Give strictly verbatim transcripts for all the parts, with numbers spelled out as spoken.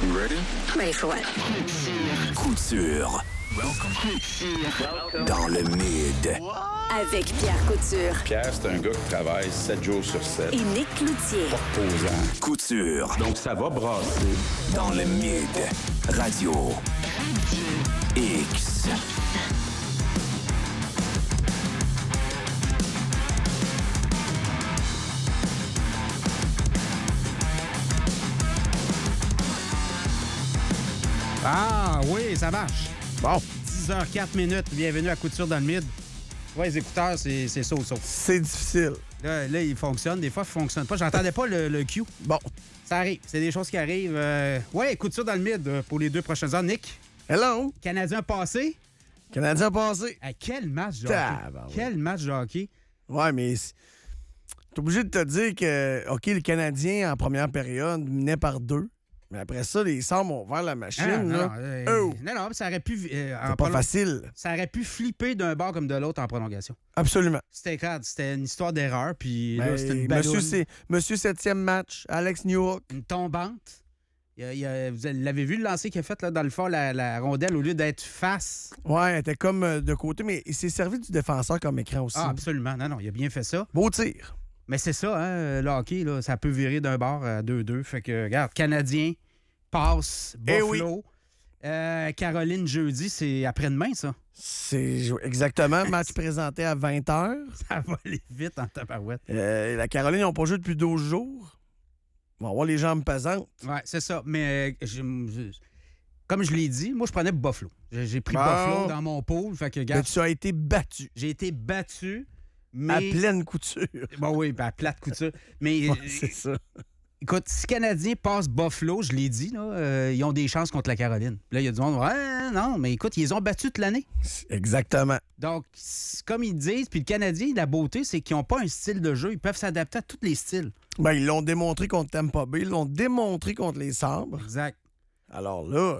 Ready? Ready for what? Couture. Dans le mid. Avec Pierre Couture. Pierre, c'est un gars qui travaille sept jours sur sept. Et Nick Cloutier. Pas reposant. Couture. Donc, ça va brasser. Dans le mid. Radio. X. Ah oui, ça marche. Bon, dix heures quatre minutes. Bienvenue à Couture dans le mid. Ouais, les écouteurs, c'est c'est ça ou ça. C'est difficile. Là, là, ils fonctionnent. Des fois, ils ne fonctionnent pas. J'entendais pas le, le Q. Bon. Ça arrive. C'est des choses qui arrivent. Euh... Ouais, Couture dans le mid euh, pour les deux prochaines heures. Nick, Hello. Canadien passé. Canadien passé. À quel match de hockey? Tabarouette. Quel match de hockey? Ouais, mais c'est- t'es obligé de te dire que, OK, le Canadien, en première période, menait par deux. Mais après ça, les Sabres ont ouvert la machine. Ah, non, là. non, euh, Oh! non, non, ça aurait pu... euh, en C'est pas prolong- facile. Ça aurait pu flipper d'un bord comme de l'autre en prolongation. Absolument. C'était clair, c'était une histoire d'erreur, puis là, Ben, c'était une monsieur, balloune, c'est, monsieur septième match, Alex Newhook. une tombante. Il y a- il y a- vous l'avez vu le lancer qu'il a fait là, dans le fond, la, la rondelle, au lieu d'être face. Ouais, elle était comme euh, de côté, mais il s'est servi du défenseur comme écran aussi. Ah, absolument. Non, non, il a bien fait ça. Beau tir. Mais c'est ça, hein, le hockey, là, ça peut virer d'un bord à deux deux. Fait que, regarde, Canadien, passe, Eh Buffalo. Euh, Caroline, jeudi, c'est après-demain, ça. C'est exactement. Match présenté à vingt heures. Ça va aller vite en tabarouette. Euh, la Caroline, ils n'ont pas joué depuis douze jours. Ils vont avoir les jambes pesantes. Ouais, c'est ça. Mais euh, je- je- comme je l'ai dit, moi, je prenais Buffalo. J'ai j'ai pris Bon. Buffalo dans mon pool. Fait que, Mais regarde, tu as été battu j'ai été battu. Mais... à pleine couture. Bon, oui, ben, à plate couture. Mais Ouais, euh, c'est ça. écoute, si Canadien passe Buffalo, je l'ai dit, là, euh, ils ont des chances contre la Caroline. Là, il y a du monde, ouais, non, mais écoute, ils les ont battus toute l'année. Exactement. Donc, c'est comme ils disent, puis le Canadien, la beauté, c'est qu'ils n'ont pas un style de jeu. Ils peuvent s'adapter à tous les styles. Ben, ils l'ont démontré contre Tampa Bay. Ils l'ont démontré contre les Sabres. Exact. Alors là,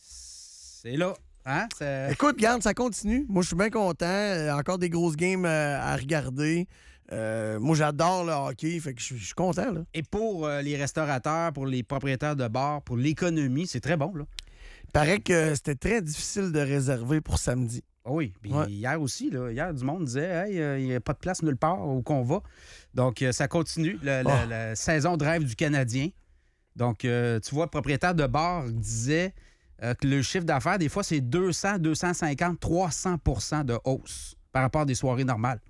C'est là. Hein? C'est- écoute, garde, ça continue. Moi, je suis bien content. Euh, encore des grosses games euh, à regarder. Euh, moi, j'adore le hockey. Fait que je suis- je suis content, là. Et pour euh, les restaurateurs, pour les propriétaires de bars, pour l'économie, c'est très bon, là. Il paraît que c'était très difficile de réserver pour samedi. Ah oui, puis Ouais. hier aussi, là, hier, du monde disait hey, euh, il n'y a pas de place nulle part où qu'on va. Donc, euh, ça continue, la, la- Oh. la saison de rêve du Canadien. Donc, euh, tu vois, le propriétaire de bar disait euh, que le chiffre d'affaires, des fois, c'est deux cents, deux cent cinquante, trois cents pour cent de hausse par rapport à des soirées normales.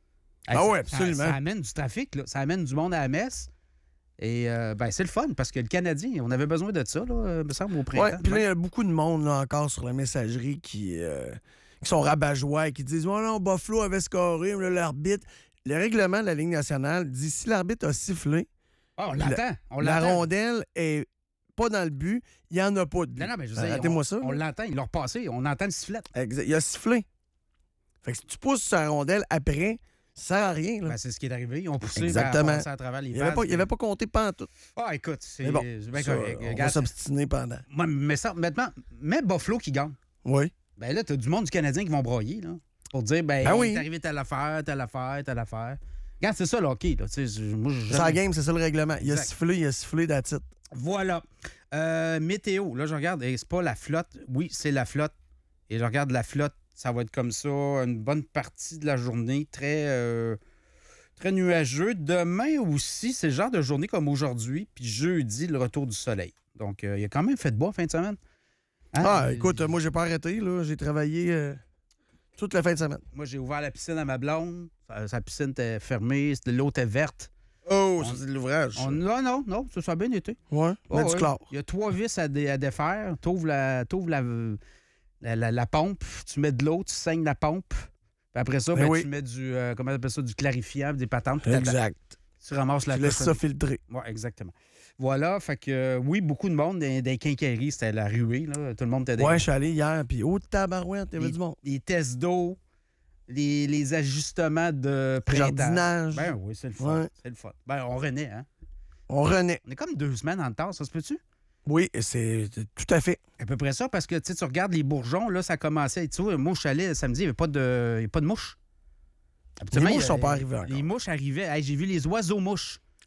Ah ça- ouais, ça- absolument. Ça, amène du trafic, là. Ça amène du monde à la messe. Et euh, ben, c'est le fun parce que le Canadien, on avait besoin de ça, là, euh, me semble, au printemps. Ouais, puis là, il y a beaucoup de monde là, encore sur la messagerie qui, euh, qui sont rabat-joie et qui disent oh non, Buffalo avait scoré, mais là, l'arbitre. Le règlement de la Ligue nationale dit si l'arbitre a sifflé, Ah, on l'entend. On la l'entend. rondelle est pas dans le but, il n'y en a pas de but. Non, non, mais je veux dire, Arrêtez-moi on, ça. on là. l'entend, il l'a repassé, on entend le sifflet. Exact. Il a sifflé. Fait que si tu pousses sur la rondelle après, ça sert à rien. Là. Ben, c'est ce qui est arrivé. Ils ont poussé Exactement. vers- passer à travers les il n'avait pads. pas, il avait pas compté pantoute. Ah, écoute, c'est Mais bon, c'est bien ça, correct. on va Regarde, s'obstiner pendant. moi, mais ça, maintenant, mets Buffalo qui gagne. Oui. Ben là, t'as du monde du Canadien qui vont broyer, là, pour dire, ben, Ben il oui. est arrivé telle affaire, telle affaire, telle affaire. Regarde, c'est ça, le hockey, là. Tu sais, je- moi, je- C'est la game, c'est ça le règlement. Il a Exact. sifflé, il a sifflé d'attitude. Voilà. Euh, météo, là, je regarde, et c'est pas la flotte. Oui, c'est la flotte. Et je regarde la flotte, ça va être comme ça une bonne partie de la journée, très, euh, très nuageux. Demain aussi, c'est le genre de journée comme aujourd'hui, puis jeudi, le retour du soleil. Donc, euh, il a quand même fait de beau fin de semaine. Hein? Ah, Euh, écoute, moi, j'ai pas arrêté. Là. J'ai travaillé euh, toute la fin de semaine. Moi, j'ai ouvert la piscine à ma blonde. Sa, sa piscine était fermée, c'était- l'eau était verte. Oh, On- ça, c'est de l'ouvrage. On- non, non, non, ça, ça a bien été. Ouais, Oh, mettre du ouais. chlore. Il y a trois vis à, dé- à défaire. Tu ouvres la, t'ouvres la, la, la- la pompe, tu mets de l'eau, tu saignes la pompe. Puis après ça, Ben ben, oui. tu mets du, euh, comment on appelle ça, du clarifiant, des patentes. puis t'attends. Exact. Tu ramasses la Tu laisses cochonne- ça filtrer. Oui, exactement. Voilà, fait que euh, oui, beaucoup de monde dans des quincailleries, c'était la ruée, là. Tout le monde était des- Ouais, je suis allé hier, puis oh, tabarouette, il y avait les, du monde. les tests d'eau, les, les ajustements de printemps. Jardinage. Ben oui, c'est le fun. Ouais. C'est le fun. Ben, on renaît, hein? On renaît. On est comme deux semaines en retard, ça se peut-tu? Oui, c'est tout à fait. À peu près ça, parce que tu sais, tu regardes les bourgeons, là, ça commençait. Tu vois, moi, je suis allé samedi, il n'y avait pas de, il y avait pas de mouches. Les Habituellement, mouches il y a- sont pas arrivées encore. Les mouches arrivaient. Hey, j'ai vu les oiseaux-mouches.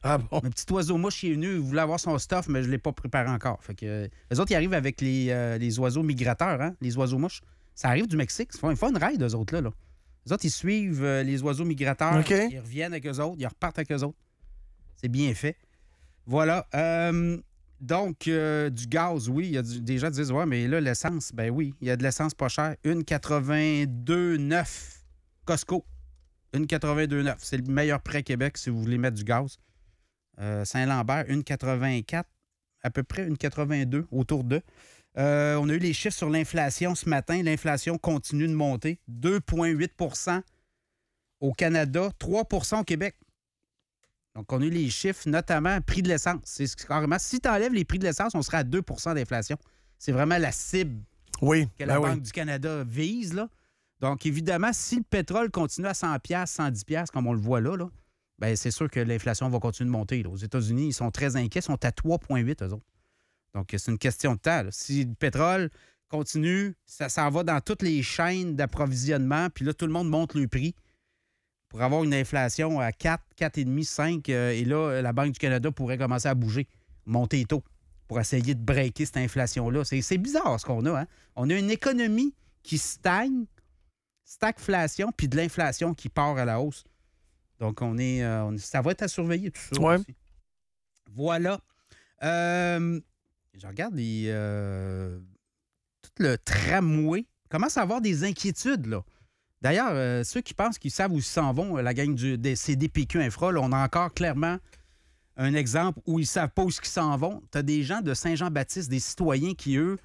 Ah bon? Un petit oiseau mouche qui est venu, il voulait avoir son stuff, mais je ne l'ai pas préparé encore. Fait que, euh, les autres, ils arrivent avec les, euh, les oiseaux migrateurs, hein, les oiseaux mouches. Ça arrive du Mexique. Ils font, ils font une ride, eux autres, là. là. Les autres, ils suivent euh, les oiseaux migrateurs. OK. Ils reviennent avec eux autres, ils repartent avec eux autres. C'est bien fait. Voilà. Euh, donc, euh, du gaz, oui. Il y a du- des gens qui disent, ouais, mais là, l'essence, ben oui, il y a de l'essence pas chère. une quatre-vingt-deux neuf Costco. une quatre-vingt-deux neuf C'est le meilleur prix à Québec si vous voulez mettre du gaz. Euh, Saint-Lambert, une quatre-vingt-quatre à peu près une quatre-vingt-deux, autour de. Euh, on a eu les chiffres sur l'inflation ce matin. L'inflation continue de monter. deux virgule huit pour cent au Canada, trois pour cent au Québec. Donc, on a eu les chiffres, notamment prix de l'essence. C'est carrément, si tu enlèves les prix de l'essence, on serait à deux pour cent d'inflation. C'est vraiment la cible Oui. que la ben Banque oui. du Canada vise. Là. Donc, évidemment, si le pétrole continue à cent dollars, cent dix dollars, comme on le voit là, là ben, c'est sûr que l'inflation va continuer de monter. Là. Aux États-Unis, ils sont très inquiets. Ils sont à trois virgule huit eux autres. Donc, c'est une question de temps. Là. Si le pétrole continue, ça s'en va dans toutes les chaînes d'approvisionnement, puis là, tout le monde monte le prix pour avoir une inflation à quatre, quatre virgule cinq, cinq, euh, et là, la Banque du Canada pourrait commencer à bouger, monter les taux, pour essayer de breaker cette inflation-là. C'est, c'est bizarre ce qu'on a. Hein? On a une économie qui stagne, stagflation, puis de l'inflation qui part à la hausse. Donc, on est, euh, on- ça va être à surveiller, tout ça. Ouais. Aussi. Voilà. Euh, je regarde les, euh, tout le tramway. Commence à avoir des inquiétudes, là. D'ailleurs, euh, ceux qui pensent qu'ils savent où ils s'en vont, euh, la gang du, des C D P Q Infra, là, on a encore clairement un exemple où ils ne savent pas où ils s'en vont. Tu as des gens de Saint-Jean-Baptiste, des citoyens qui, eux,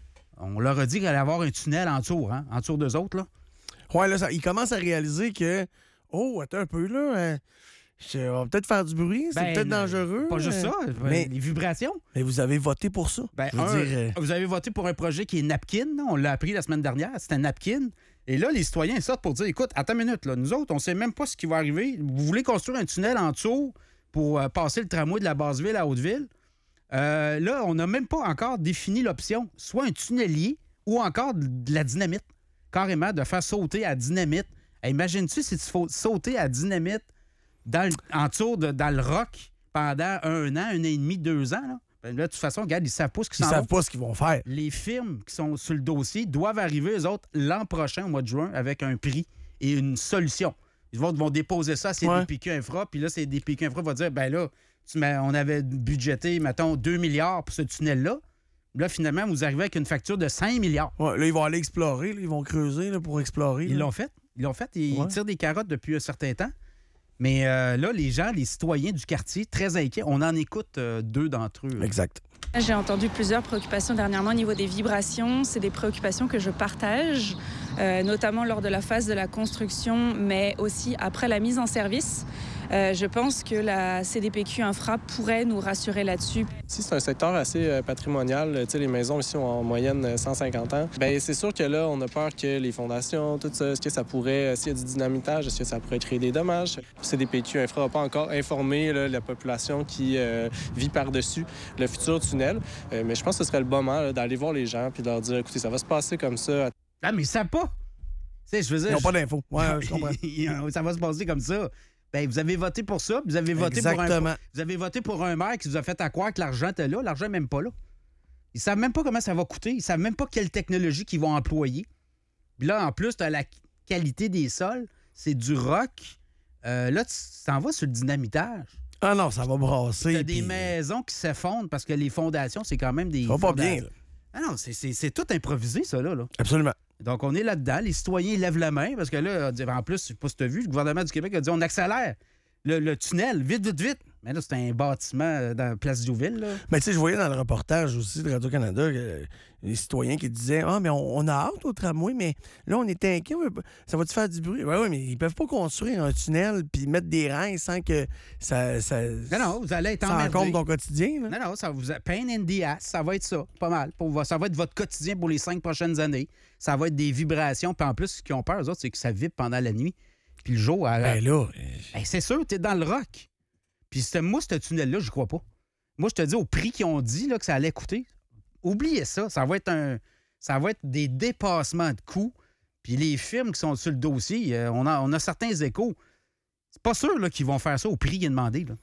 on leur a dit qu'il allait y avoir un tunnel en tour, hein, en tour d'eux autres, là. Ouais, là, ça, ils commencent à réaliser que, oh, attends un peu, là, hein, je- on va peut-être faire du bruit, c'est Ben, peut-être dangereux. Pas juste euh, ça, mais- les vibrations. Mais vous avez voté pour ça. Ben, Je veux un, dire, euh, vous avez voté pour un projet qui est Napkin, là, on l'a appris la semaine dernière, c'était Napkin. Et là, les citoyens ils sortent pour dire, écoute, attends une minute, là, nous autres, on ne sait même pas ce qui va arriver. Vous voulez construire un tunnel en dessous pour euh, passer le tramway de la Basse-Ville à Haute-Ville. Euh, là, on n'a même pas encore défini l'option, soit un tunnelier ou encore de de la dynamite. Carrément, de faire sauter à dynamite. Hey, imagine-tu si tu fais sauter à dynamite dans le- en dessous de, dans le rock pendant un an, un an et demi, deux ans. Là, ben là de toute façon, regarde, ils ne savent pas ce qu'ils ils s'en savent vont. pas ce qu'ils vont faire. Les firmes qui sont sur le dossier doivent arriver, eux autres, l'an prochain, au mois de juin, avec un prix et une solution. Ils vont, vont déposer ça à C D P Q Infra, puis là, C D P Q Infra va dire, ben là, tu mets- on avait budgété, mettons, deux milliards pour ce tunnel-là. Là, finalement, vous arrivez avec une facture de cinq milliards. Ouais, là, ils vont aller explorer, là, ils vont creuser là, pour explorer. Ils là. l'ont fait. Ils l'ont fait. Ils Ouais. tirent des carottes depuis un certain temps. Mais euh, là, les gens, les citoyens du quartier, très inquiets. On en écoute euh, deux d'entre eux. Exact. J'ai entendu plusieurs préoccupations dernièrement au niveau des vibrations. C'est des préoccupations que je partage, euh, notamment lors de la phase de la construction, mais aussi après la mise en service. Euh, je pense que la C D P Q Infra pourrait nous rassurer là-dessus. Si c'est un secteur assez euh, patrimonial, tu sais, les maisons ici ont en moyenne euh, cent cinquante ans, bien, c'est sûr que là, on a peur que les fondations, tout ça, est-ce que ça pourrait, euh, s'il y a du dynamitage, est-ce que ça pourrait créer des dommages? C D P Q Infra n'a pas encore informé là, la population qui euh, vit par-dessus le futur tunnel, Euh, mais je pense que ce serait le bon moment là, d'aller voir les gens puis de leur dire, écoutez, ça va se passer comme ça. Ah, mais ils savent pas. Tu sais, je veux dire... Ils n'ont pas je- d'infos. Ouais, je comprends. ça va se passer comme ça. Ben, vous avez voté pour ça, vous avez voté pour un, Exactement. vous avez voté pour un maire qui vous a fait à croire que l'argent était là. L'argent n'est même pas là. Ils savent même pas comment ça va coûter. Ils savent même pas quelle technologie qu'ils vont employer. Puis là, en plus, tu as la qualité des sols. C'est du rock. Euh, là, tu t'en vas sur le dynamitage. Ah non, ça va brasser. Tu as des puis- maisons qui s'effondrent parce que les fondations, c'est quand même des... Ça va pas fonda- bien, là. Ah non, c'est, c'est, c'est tout improvisé, ça, là. là. Absolument. Donc, on est là-dedans. Les citoyens lèvent la main parce que là, en plus, je sais pas si tu as vu, le gouvernement du Québec a dit on accélère le, le tunnel, vite, vite, vite. Mais là, c'est un bâtiment dans Place Diouville, là. Mais tu sais, je voyais dans le reportage aussi de Radio-Canada que les citoyens qui disaient Ah, mais on, on a hâte au tramway, mais là, on est inquiet. Ça va-tu faire du bruit? Oui, oui, mais ils peuvent pas construire un tunnel puis mettre des rails sans que ça, ça, Non, non, vous allez être ça emmerdés. encombre ton quotidien. Là. Non, non, ça vous a... pain in the ass, ça va être ça, pas mal. Pour... Ça va être votre quotidien pour les cinq prochaines années. Ça va être des vibrations. Puis en plus, ce qu'ils ont peur, eux autres, c'est que ça vibre pendant la nuit. Puis le jour... à- Ben là, Hey, c'est sûr, t'es dans le rock. Puis c'était- moi, ce tunnel-là, je crois pas. Moi, je te dis, au prix qu'ils ont dit là, que ça allait coûter, oubliez ça. Ça va être un, ça va être des dépassements de coûts. Puis les firmes qui sont sur le dossier, euh, on, a, on a certains échos. C'est pas sûr là, qu'ils vont faire ça au prix qui est demandé. Là.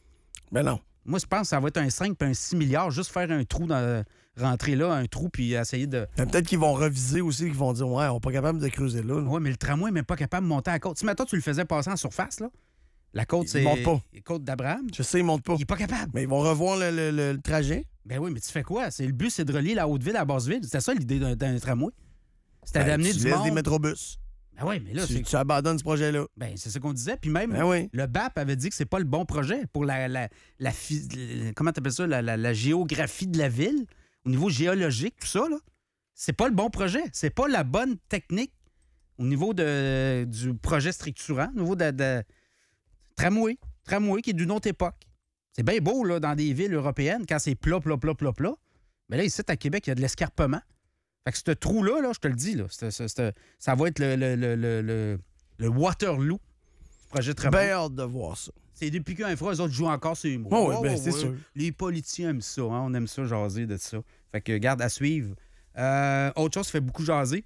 Ben non. Moi, je pense que ça va être un cinq puis un six milliards, juste faire un trou, dans, rentrer là, un trou, puis essayer de... Ben, peut-être qu'ils vont reviser aussi, qu'ils vont dire, ouais, on n'est pas capable de creuser là. là. Oui, mais le tramway n'est même pas capable de monter à la côte. Si maintenant tu le faisais passer en surface, là, la côte, Il c'est... monte pas. La côte d'Abraham. Je sais, ils montent pas. Il n'est pas capable. Mais ils vont revoir le, le- le- le trajet. Ben oui, mais tu fais quoi? C'est, le but, c'est de relier la Haute-Ville à la Basse-Ville. C'était ça l'idée d'un, d'un tramway. C'était Ben, d'amener tu du laisses monde. des métrobus. Ben oui, mais là, tu, c'est... tu abandonnes ce projet-là. Ben, c'est ça qu'on disait. Puis même, Ben oui. le B A P avait dit que c'est pas le bon projet pour la... la, la phys- le- comment t'appelles ça? La, la- la géographie de la ville, au niveau géologique, tout ça, là. C'est pas le bon projet. C'est pas la bonne technique au niveau de, du projet structurant, au niveau de... de... Tramway. Tramway qui est d'une autre époque. C'est bien beau, là, dans des villes européennes, quand c'est plat, plat, plat, plat, plat. Mais là, ici, à Québec, il y a de l'escarpement. Fait que ce trou-là, là, je te le dis, là, c'est- c'est- c'est- ça va être le, le, le, le, le- le Waterloo du projet Tramway. Bien hâte de voir ça. C'est depuis qu'un fois, eux autres jouent encore sur les mots. Oh oui, Oh, ben, ouais, c'est ouais. sûr. Les politiciens aiment ça, hein? On aime ça, jaser de ça. Fait que, garde à suivre. Euh, autre chose qui fait beaucoup jaser,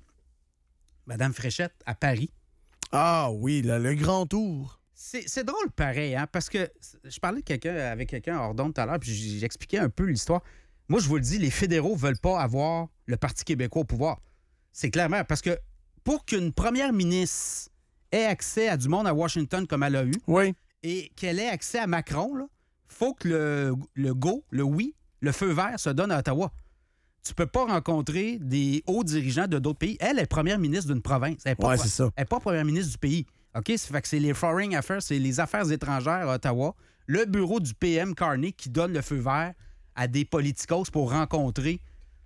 Madame Fréchette, à Paris. Ah oui, là, le grand tour. C'est, c'est drôle pareil, hein, parce que je parlais de quelqu'un, avec quelqu'un hors d'onde tout à l'heure, puis j'expliquais un peu l'histoire. Moi, je vous le dis, les fédéraux veulent pas avoir le Parti québécois au pouvoir. C'est clairement parce que pour qu'une première ministre ait accès à du monde à Washington comme elle a eu, Oui. et qu'elle ait accès à Macron, il faut que le, le go, le oui, le feu vert se donne à Ottawa. Tu peux pas rencontrer des hauts dirigeants de d'autres pays. Elle est première ministre d'une province. Elle n'est pas, Ouais, c'est ça. elle est pas première ministre du pays. OK? Ça fait que c'est les Foreign Affairs, c'est les affaires étrangères à Ottawa, le bureau du P M Carney qui donne le feu vert à des politicos pour rencontrer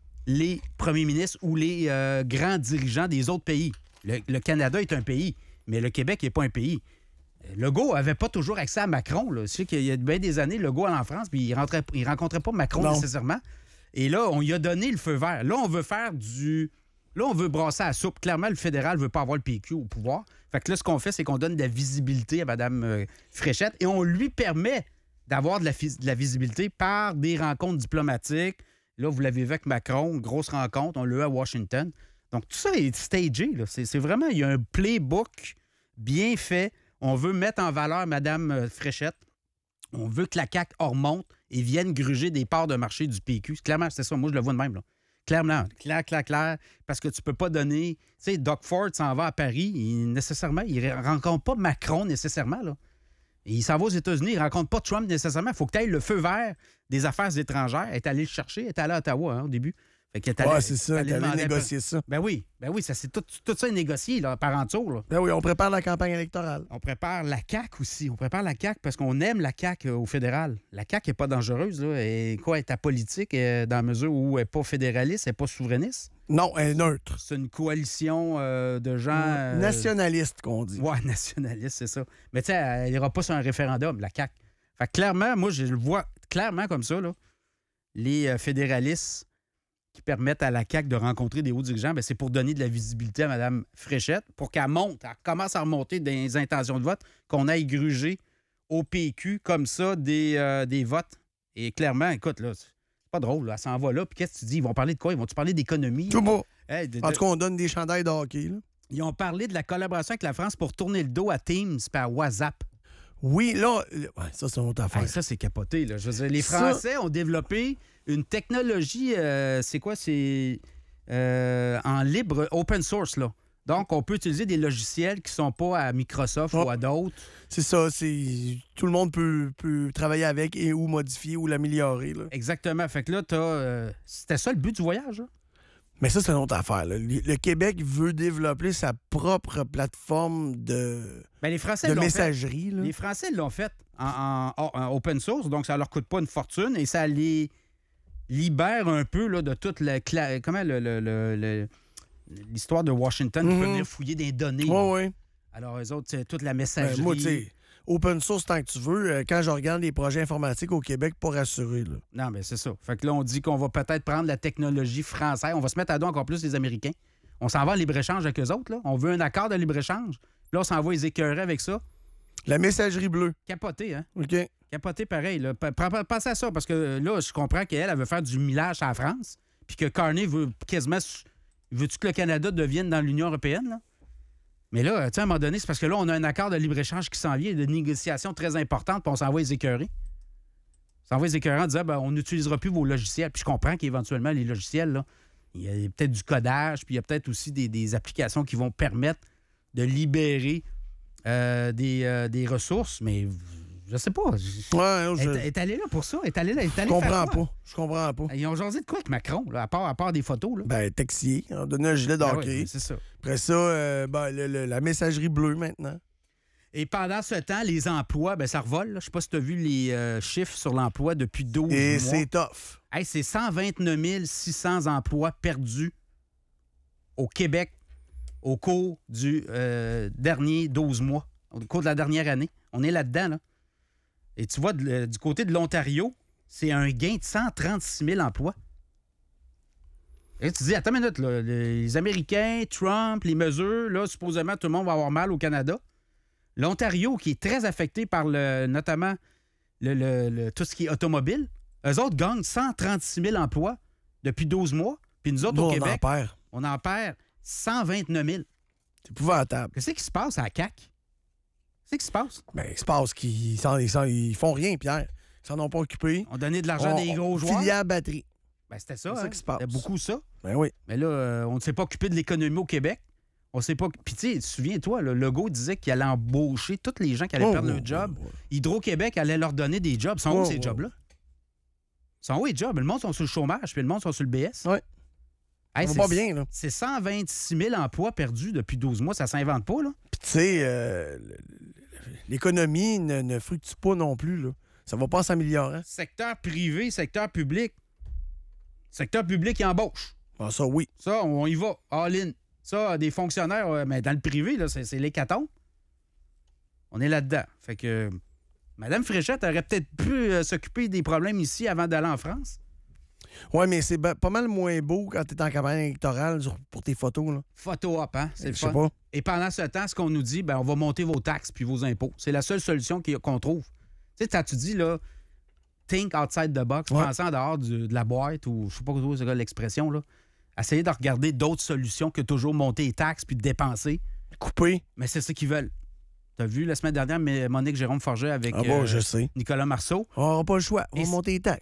les premiers ministres ou les euh, grands dirigeants des autres pays. Le, le Canada est un pays, mais le Québec n'est pas un pays. Legault n'avait pas toujours accès à Macron. Là. Je sais qu'il y a bien des années, Legault allait en France, puis il ne rencontrait pas Macron Non. nécessairement. Et là, on lui a donné le feu vert. Là, on veut faire du... Là, on veut brasser à la soupe. Clairement, le fédéral ne veut pas avoir le P Q au pouvoir. Fait que là, ce qu'on fait, c'est qu'on donne de la visibilité à Mme euh, Fréchette et on lui permet d'avoir de la, de la visibilité par des rencontres diplomatiques. Là, vous l'avez vu avec Macron, grosse rencontre, on l'a eu à Washington. Donc, tout ça est stagé. Là. C'est, c'est vraiment, il y a un playbook bien fait. On veut mettre en valeur Mme Fréchette. On veut que la C A Q remonte et vienne gruger des parts de marché du P Q. Clairement, c'est ça. Moi, je le vois de même. Là. Clairement, clair, clair, clair. Parce que tu peux pas donner... Tu sais, Doug Ford s'en va à Paris. Il, nécessairement, il ne rencontre pas Macron nécessairement. Là. Et il s'en va aux États-Unis. Il ne rencontre pas Trump nécessairement. Il faut que tu ailles le feu vert des affaires étrangères. Elle est allé le chercher. Elle est allé à Ottawa hein, au début. Fait qu'elle est allée- Ouais, c'est ça. elle est allée T'allais demander un peu- négocier ça. Ben oui. Ben oui, ça, c'est tout, tout ça est négocié là, par en dessous, là. Ben oui, on prépare la campagne électorale. On prépare la C A Q aussi. On prépare la C A Q parce qu'on aime la C A Q au fédéral. La C A Q n'est pas dangereuse. Là. Et quoi, elle est apolitique euh, dans la mesure où elle n'est pas fédéraliste, elle n'est pas souverainiste. Non, elle est neutre. C'est une coalition euh, de gens... euh, Nationaliste, qu'on dit. Ouais, nationaliste, c'est ça. Mais tu sais, elle n'ira pas sur un référendum, la C A Q. Fait que clairement, moi, je le vois clairement comme ça, là. Les euh, fédéralistes qui permettent à la C A Q de rencontrer des hauts dirigeants, ben, c'est pour donner de la visibilité à Mme Fréchette, pour qu'elle monte, elle commence à remonter des intentions de vote, qu'on aille gruger au P Q comme ça des, euh, des votes. Et clairement, écoute, là, c'est pas drôle, là, elle s'en va là. Puis qu'est-ce que tu dis? Ils vont parler de quoi? Ils vont-tu parler d'économie? Tout beau. Hey, de- En de- tout cas, on donne des chandails de hockey. Là. Ils ont parlé de la collaboration avec la France pour tourner le dos à Teams et à WhatsApp. Oui, là, ouais, ça, c'est une autre affaire. Hey, ça, c'est capoté. Là. Je veux dire, les Ça- Français ont développé une technologie, euh, c'est quoi? C'est euh, en libre, open source. Là. Donc, on peut utiliser des logiciels qui ne sont pas à Microsoft Oh. ou à d'autres. C'est ça, c'est tout le monde peut, peut travailler avec et ou modifier ou l'améliorer. Là. Exactement. Fait que là, t'as, euh, c'était ça le but du voyage. Là? Mais ça, c'est une autre affaire. là. Le le Québec veut développer sa propre plateforme de, Ben, les Français de l'ont fait. messagerie. là. Les Français l'ont fait en, en- en open source, donc ça leur coûte pas une fortune et ça les libère un peu là, de toute la cla- comment le, le- le- le- l'histoire de Washington qui Mhm. peut venir fouiller des données. Oui, là. oui. Alors, eux autres, c'est toute la Ben, messagerie. moi, tu sais, open source tant que tu veux, euh, quand je regarde les projets informatiques au Québec, pas rassuré. Là. Non, mais c'est ça. Fait que là, on dit qu'on va peut-être prendre la technologie française. On va se mettre à dos encore plus les Américains. On s'en va en libre-échange avec eux autres. Là. On veut un accord de libre-échange. Là, on s'en va les écœurer avec ça. La messagerie bleue. Capoté, hein? OK. Capoté pareil. Là. P- p- Pensez à ça, parce que là, je comprends qu'elle, elle veut faire du millage à la France, puis que Carney veut quasiment... Veux-tu que le Canada devienne dans l'Union européenne, là? Mais là, tu sais, à un moment donné, c'est parce que là, on a un accord de libre-échange qui s'en vient, de négociations très importantes, puis on s'en va les écœurer. Ça envoie des écœurants en disant ben, on n'utilisera plus vos logiciels. Puis je comprends qu'éventuellement, les logiciels, là, il y a peut-être du codage, puis il y a peut-être aussi des, des applications qui vont permettre de libérer euh, des, euh, des ressources, mais je sais pas. Ouais, je... Elle est allée là pour ça. Elle est allée là. Elle est Je allée comprends faire quoi? pas. Je comprends pas. Ils ont jasé de quoi avec Macron, là, à, part, à part des photos? Là? Ben, taxier, on donné un gilet Ben d'hockey. oui, c'est ça. Après ça, euh, ben, le- le- la messagerie bleue maintenant. Et pendant ce temps, les emplois, ben ça revole. là. Je sais pas si tu as vu les euh, chiffres sur l'emploi depuis douze Et mois. c'est tough. Hey, c'est cent vingt-neuf mille six cents emplois perdus au Québec au cours du euh, dernier douze mois, au cours de la dernière année. On est là-dedans, là. Et tu vois, de- du côté de l'Ontario, c'est un gain de cent trente-six mille emplois. Et tu dis, attends une minute, là, les Américains, Trump, les mesures, là, supposément, tout le monde va avoir mal au Canada. L'Ontario, qui est très affecté par le, notamment le, le- le- tout ce qui est automobile, eux autres gagnent cent trente-six mille emplois depuis douze mois. Puis nous autres, Nous, au on en Québec, perd. on en perd cent vingt-neuf mille. C'est épouvantable. Qu'est-ce qui se passe à la C A Q? Qu'est-ce qui se passe? Ben, il se passe qu'ils s'en- ils s'en- ils font rien, Pierre. Ils s'en ont pas occupé. On donnait de l'argent à des gros joueurs? Filière batterie. Ben, c'était ça. C'est ça hein? qui se passe. C'était beaucoup ça. Ben oui. Mais là, euh, on ne s'est pas occupé de l'économie au Québec. On sait pas. Puis, tu sais, souviens-toi, le Legault disait qu'il allait embaucher tous les gens qui allaient Oh, perdre oh, leur job. oh, oh. Hydro-Québec allait leur donner des jobs. Ils sont Oh, où ces oh. jobs-là? Ils sont où les jobs? Le monde sont sur le chômage, puis le monde sont sur le B S. Ouais. Hey, Ça c'est- va pas bien, là. C'est cent vingt-six mille emplois perdus depuis douze mois. Ça s'invente pas, là. Puis, tu sais, euh, le- le- l'économie ne, ne fructue pas non plus, là. Ça va pas en s'améliorant. Secteur privé, secteur public. Secteur public, il embauche. Ah, ça, oui. Ça, on y va, all-in. Ça, des fonctionnaires, euh, mais dans le privé, là, c'est, c'est l'hécatombe. On est là-dedans. Fait que Mme Fréchette aurait peut-être pu euh, s'occuper des problèmes ici avant d'aller en France. Ouais, mais c'est ba- pas mal moins beau quand t'es en campagne électorale sur- pour tes photos, là. Photo op, hein? C'est le Je sais fun. pas. Et pendant ce temps, ce qu'on nous dit, ben, on va monter vos taxes puis vos impôts. C'est la seule solution qui- qu'on trouve. Tu sais, quand tu dis, là, think outside the box, Ouais. penser en dehors du- de la boîte ou je sais pas quoi c'est quoi l'expression, là. Essayer de regarder d'autres solutions que toujours monter les taxes puis de dépenser. Coupé. Mais c'est ce qu'ils veulent. T'as vu la semaine dernière, mais Monique Jérôme Forget avec Ah bon, euh, je sais. Nicolas Marceau. On n'aura pas le choix. On Et va c- monter les taxes.